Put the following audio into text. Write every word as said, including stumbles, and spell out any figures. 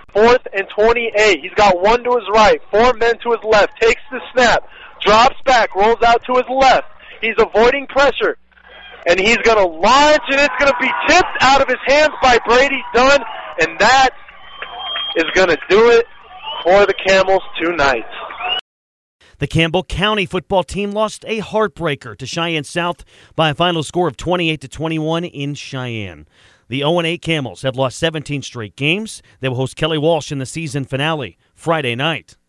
Fourth and twenty-eight. He's got one to his right, four men to his left, takes the snap, drops back, rolls out to his left. He's avoiding pressure, and he's going to launch, and it's going to be tipped out of his hands by Brady Dunn, and that is going to do it for the Camels tonight. The Campbell County football team lost a heartbreaker to Cheyenne South by a final score of twenty-eight to twenty-one in Cheyenne. The oh and eight Camels have lost seventeen straight games. They will host Kelly Walsh in the season finale Friday night.